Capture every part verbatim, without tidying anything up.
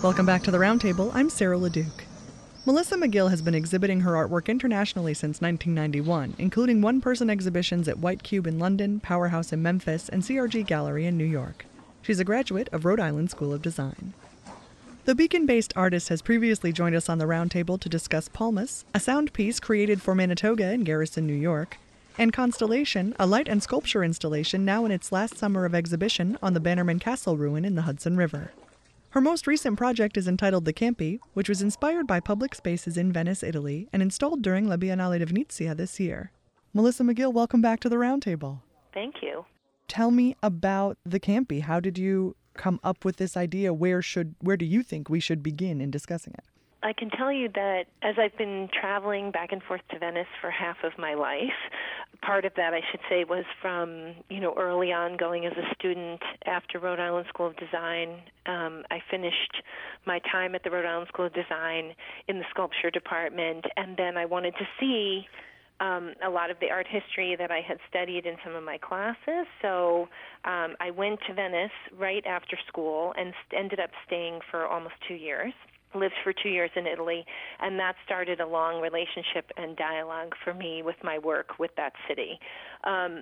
Welcome back to the Roundtable. I'm Sarah LeDuc. Melissa McGill has been exhibiting her artwork internationally since nineteen ninety-one, including one-person exhibitions at White Cube in London, Powerhouse in Memphis, and C R G Gallery in New York. She's a graduate of Rhode Island School of Design. The Beacon-based artist has previously joined us on the Roundtable to discuss Palmas, a sound piece created for Manitoga in Garrison, New York, and Constellation, a light and sculpture installation now in its last summer of exhibition on the Bannerman Castle ruin in the Hudson River. Her most recent project is entitled The Campi, which was inspired by public spaces in Venice, Italy, and installed during La Biennale de Venezia this year. Melissa McGill, welcome back to the Roundtable. Thank you. Tell me about The Campi. How did you come up with this idea? Where should, where do you think we should begin in discussing it? I can tell you that as I've been traveling back and forth to Venice for half of my life, part of that, I should say, was from, you know, early on going as a student after Rhode Island School of Design. Um, I finished my time at the Rhode Island School of Design in the sculpture department, and then I wanted to see um, a lot of the art history that I had studied in some of my classes. So um, I went to Venice right after school and st- ended up staying for almost two years. Lived for two years in Italy, and that started a long relationship and dialogue for me with my work with that city. Um,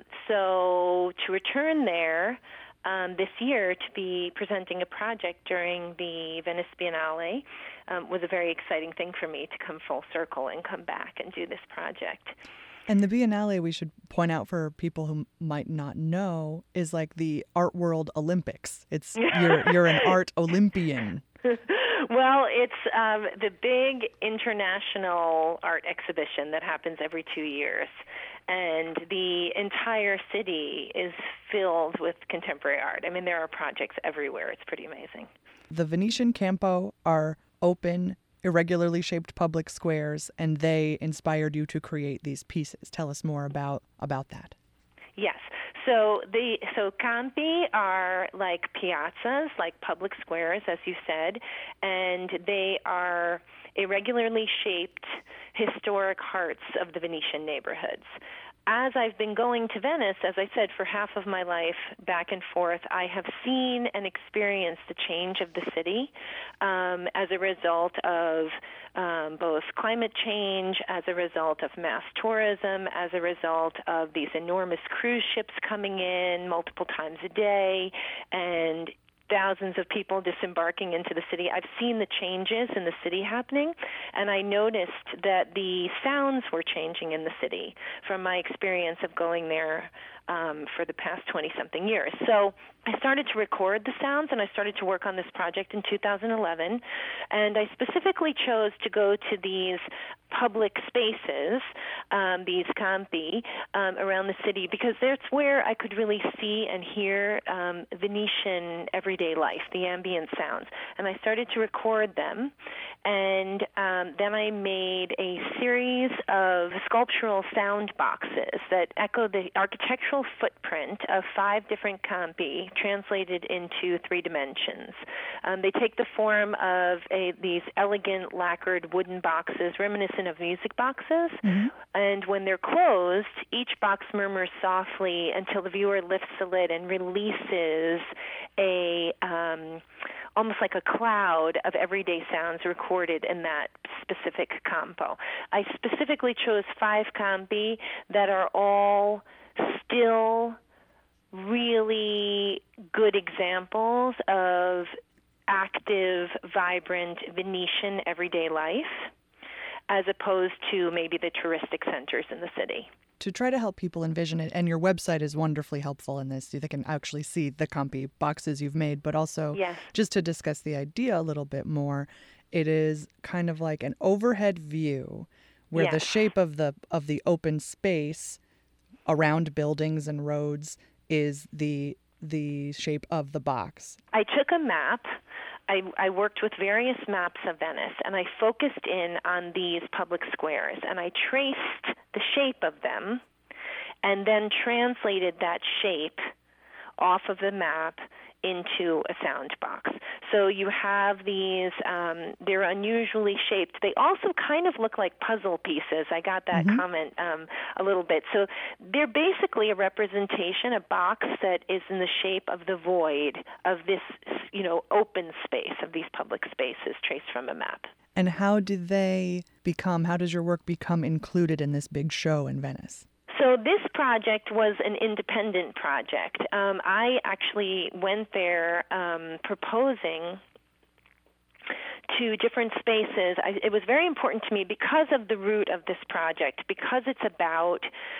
so to return there um, this year to be presenting a project during the Venice Biennale um, was a very exciting thing for me to come full circle and come back and do this project. And the Biennale, we should point out for people who might not know, is like the art world Olympics. It's you're you're an art Olympian. Well, it's um, the big international art exhibition that happens every two years, and the entire city is filled with contemporary art. I mean, there are projects everywhere. It's pretty amazing. The Venetian Campo are open, irregularly shaped public squares, and they inspired you to create these pieces. Tell us more about, about that. Yes. So the so campi are like piazzas, like public squares, as you said, and they are irregularly shaped historic hearts of the Venetian neighborhoods. As I've been going to Venice, as I said, for half of my life, back and forth, I have seen and experienced the change of the city um, as a result of um, both climate change, as a result of mass tourism, as a result of these enormous cruise ships coming in multiple times a day, and thousands of people disembarking into the city. I've seen the changes in the city happening, and I noticed that the sounds were changing in the city from my experience of going there um, for the past twenty-something years. So I started to record the sounds, and I started to work on this project in two thousand eleven, and I specifically chose to go to these public spaces, um, these campi, um, around the city, because that's where I could really see and hear um, Venetian everyday life, the ambient sounds. And I started to record them, and um, then I made a series of sculptural sound boxes that echo the architectural footprint of five different campi translated into three dimensions. Um, they take the form of a, these elegant lacquered wooden boxes reminiscent of music boxes, mm-hmm. and when they're closed, each box murmurs softly until the viewer lifts the lid and releases a um, almost like a cloud of everyday sounds recorded in that specific campo. I specifically chose five campi that are all still really good examples of active, vibrant Venetian everyday life, as opposed to maybe the touristic centers in the city. To try to help people envision it, and your website is wonderfully helpful in this, so they can actually see the campi boxes you've made, but also yes. just to discuss the idea a little bit more, it is kind of like an overhead view where yes. the shape of the of the open space around buildings and roads is the the shape of the box. I took a map. I, I worked with various maps of Venice, and I focused in on these public squares, and I traced the shape of them and then translated that shape off of the map into a sound box. So you have these, um, they're unusually shaped. They also kind of look like puzzle pieces. I got that Mm-hmm. comment um, a little bit. So they're basically a representation, a box that is in the shape of the void of this, you know, open space of these public spaces traced from a map. And how do they become, how does your work become included in this big show in Venice? So this project was an independent project. Um, I actually went there um, proposing to different spaces. I, it was very important to me because of the root of this project, because it's about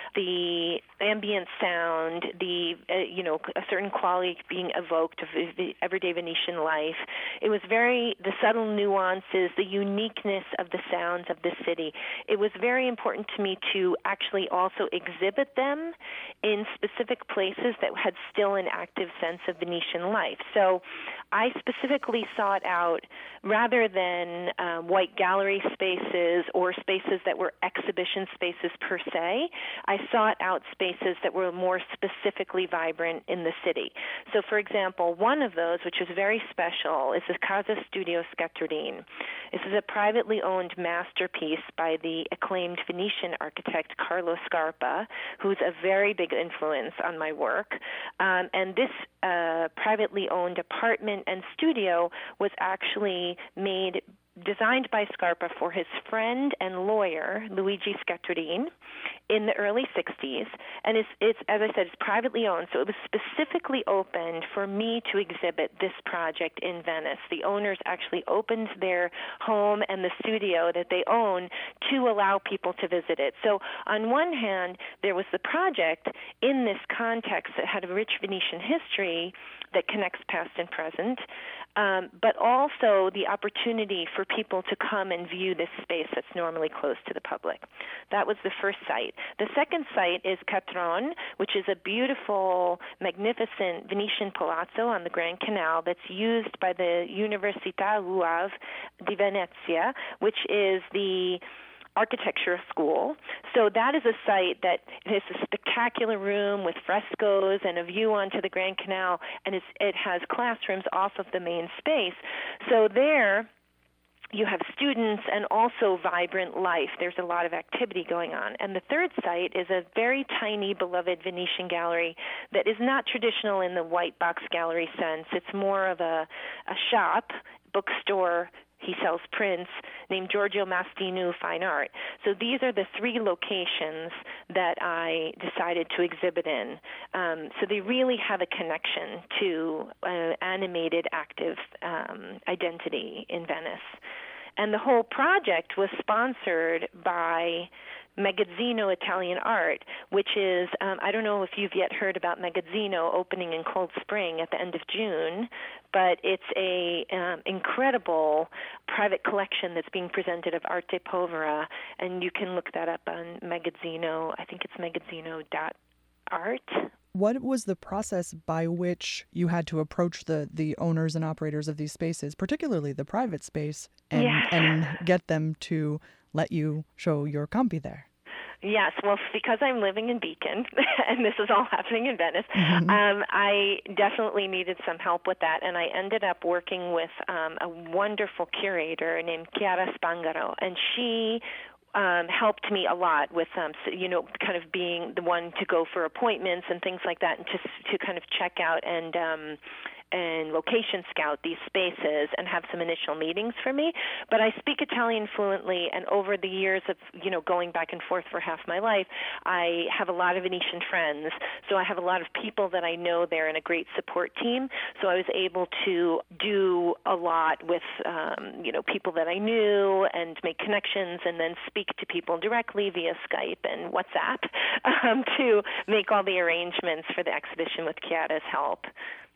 the ambient sound, the uh, you know a certain quality being evoked of the everyday Venetian life. It was very the subtle nuances, the uniqueness of the sounds of the city. It was very important to me to actually also exhibit them in specific places that had still an active sense of Venetian life. So I specifically sought out, rather than um, white gallery spaces or spaces that were exhibition spaces per se, I sought out spaces that were more specifically vibrant in the city. So, for example, one of those, which is very special, is the Casa Studio Scatturdin. This is a privately owned masterpiece by the acclaimed Venetian architect Carlo Scarpa, who's a very big influence on my work. Um, and this uh, privately owned apartment and studio was actually made designed by Scarpa for his friend and lawyer, Luigi Scatturdin, in the early sixties. And it's, it's, as I said, it's privately owned, so it was specifically opened for me to exhibit this project in Venice. The owners actually opened their home and the studio that they own to allow people to visit it. So on one hand, there was the project in this context that had a rich Venetian history that connects past and present, um, but also the opportunity for people to come and view this space that's normally closed to the public. That was the first site. The second site is Catron, which is a beautiful, magnificent Venetian palazzo on the Grand Canal that's used by the Università U A V di Venezia, which is the architecture school. So that is a site that is a spectacular room with frescoes and a view onto the Grand Canal, and it's, it has classrooms off of the main space. So there you have students and also vibrant life. There's a lot of activity going on. And the third site is a very tiny, beloved Venetian gallery that is not traditional in the white box gallery sense. It's more of a, a shop, bookstore. He sells prints, named Giorgio Mastinu Fine Art. So these are the three locations that I decided to exhibit in. Um, so they really have a connection to uh, animated, active um, identity in Venice. And the whole project was sponsored by Magazzino Italian Art, which is, um, I don't know if you've yet heard about Magazzino opening in Cold Spring at the end of June, but it's a um, incredible private collection that's being presented of arte povera, and you can look that up on Magazzino. I think it's magazzino dot art. What was the process by which you had to approach the, the owners and operators of these spaces, particularly the private space, and, Yes. and get them to let you show your Campi there? Yes, well, because I'm living in Beacon, and this is all happening in Venice, Mm-hmm. um, I definitely needed some help with that, and I ended up working with um, a wonderful curator named Chiara Spangaro, and she Um, helped me a lot with, um, so, you know, kind of being the one to go for appointments and things like that, and to to kind of check out and um, and location scout these spaces and have some initial meetings for me. But I speak Italian fluently, and over the years of, you know, going back and forth for half my life, I have a lot of Venetian friends. So I have a lot of people that I know there and a great support team. So I was able to do a lot with, um, you know, people that I knew and make connections, and then speak to people directly via Skype and WhatsApp um, to make all the arrangements for the exhibition with Chiara's help.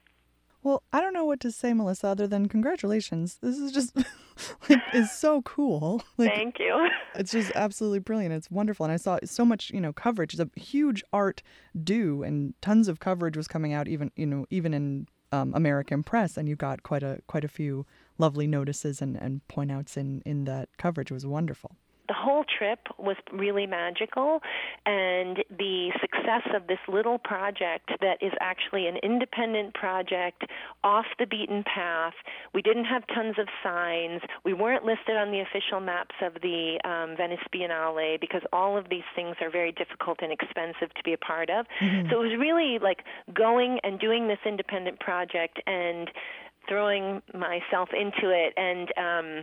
Well, I don't know what to say, Melissa, other than congratulations. This is just, like, is so cool. Like, Thank you. It's just absolutely brilliant. It's wonderful. And I saw so much, you know, coverage. It's a huge art due, and tons of coverage was coming out, even, you know, even in um, American press. And you got quite a quite a few lovely notices and, and point outs in, in that coverage. It was wonderful. the whole trip was really magical, and the success of this little project that is actually an independent project off the beaten path. We didn't have tons of signs. We weren't listed on the official maps of the um, Venice Biennale because all of these things are very difficult and expensive to be a part of. Mm-hmm. So it was really like going and doing this independent project and throwing myself into it, and um,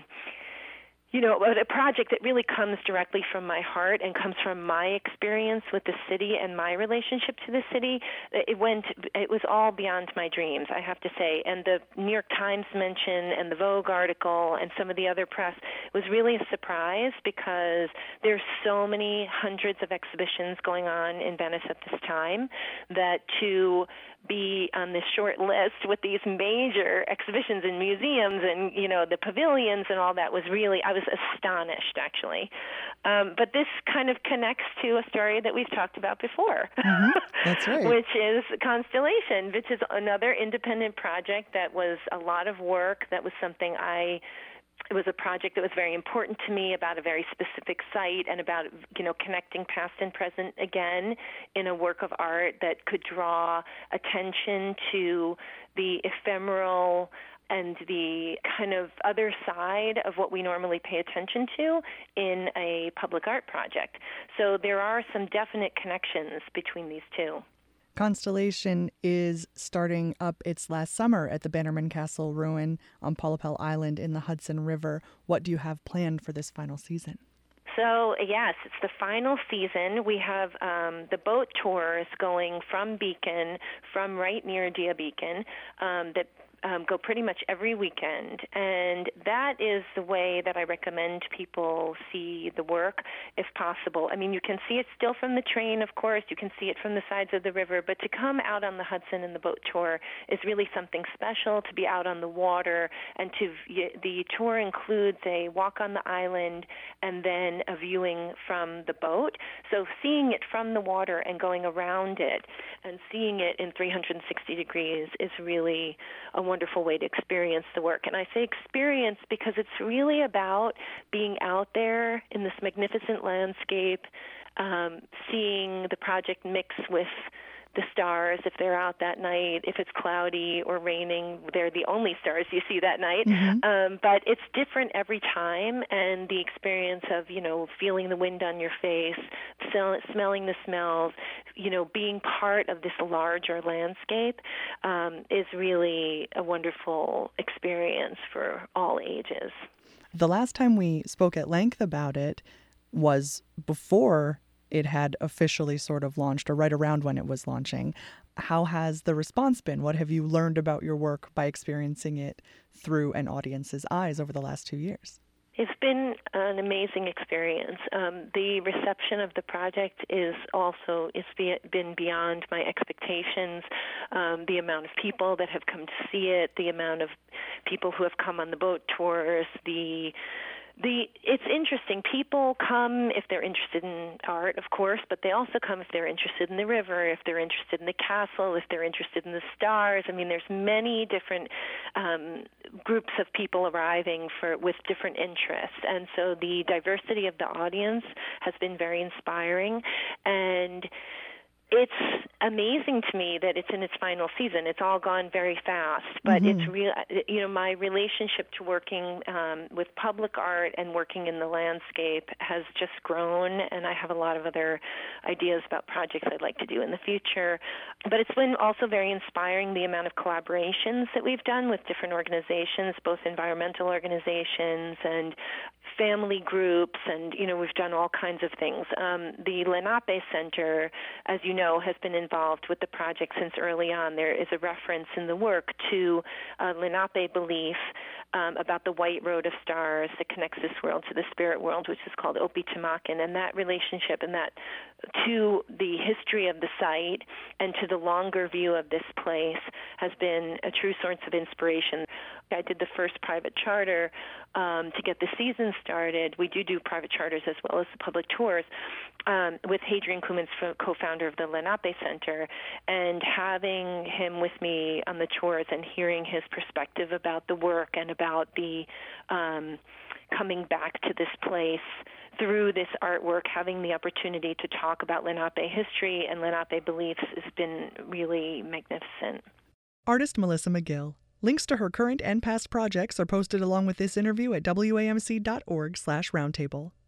you know, a project that really comes directly from my heart and comes from my experience with the city and my relationship to the city. It went, it was all beyond my dreams, I have to say. And the New York Times mention and the Vogue article and some of the other press was really a surprise because there's so many hundreds of exhibitions going on in Venice at this time that to be on this short list with these major exhibitions in museums and, you know, the pavilions and all that was really, I was astonished, actually. Um, but this kind of connects to a story that we've talked about before. Mm-hmm. That's right. Which is Constellation, which is another independent project that was a lot of work. That was something I... It was a project that was very important to me about a very specific site and about, you know, connecting past and present again in a work of art that could draw attention to the ephemeral and the kind of other side of what we normally pay attention to in a public art project. So there are some definite connections between these two. Constellation is starting up its last summer at the Bannerman Castle ruin on Polypel Island in the Hudson River. What do you have planned for this final season? So, yes, it's the final season. We have um, the boat tours going from Beacon, from right near Dia Beacon, um, that Um, go pretty much every weekend, and that is the way that I recommend people see the work, if possible. I mean, you can see it still from the train, of course. You can see it from the sides of the river, but to come out on the Hudson in the boat tour is really something special, to be out on the water, and to the tour includes a walk on the island and then a viewing from the boat. So seeing it from the water and going around it and seeing it in three hundred sixty degrees is really a wonderful way to experience the work. And I say experience because it's really about being out there in this magnificent landscape, um, seeing the project mix with the stars if they're out that night. If it's cloudy or raining, they're the only stars you see that night. Mm-hmm. Um, but it's different every time, and the experience of, you know, feeling the wind on your face, smell, smelling the smells, you know, being part of this larger landscape um, is really a wonderful experience for all ages. The last time we spoke at length about it was before it had officially sort of launched, or right around when it was launching. How has the response been? What have you learned about your work by experiencing it through an audience's eyes over the last two years? It's been an amazing experience. Um, the reception of the project is also it's be, been beyond my expectations. Um, the amount of people that have come to see it, the amount of people who have come on the boat tours, the The it's interesting. People come if they're interested in art, of course, but they also come if they're interested in the river, if they're interested in the castle, if they're interested in the stars. I mean, there's many different um, groups of people arriving for with different interests, and so the diversity of the audience has been very inspiring. And it's amazing to me that it's in its final season. It's all gone very fast, but mm-hmm. it's real. You know, my relationship to working um, with public art and working in the landscape has just grown, and I have a lot of other ideas about projects I'd like to do in the future. But it's been also very inspiring, the amount of collaborations that we've done with different organizations, both environmental organizations and family groups, and, you know, we've done all kinds of things. Um, the Lenape Center, as you know, has been involved with the project since early on. There is a reference in the work to uh, Lenape belief um, about the white road of stars that connects this world to the spirit world, which is called Opetumakin, and that relationship and that to the history of the site and to the longer view of this place has been a true source of inspiration. I did the first private charter um, to get the season started. We do do private charters as well as the public tours um, with Hadrian Kumans, co-founder of the Lenape Center, and having him with me on the tours and hearing his perspective about the work and about the um, coming back to this place through this artwork, having the opportunity to talk about Lenape history and Lenape beliefs has been really magnificent. Artist Melissa McGill. Links to her current and past projects are posted along with this interview at W A M C dot org slash roundtable.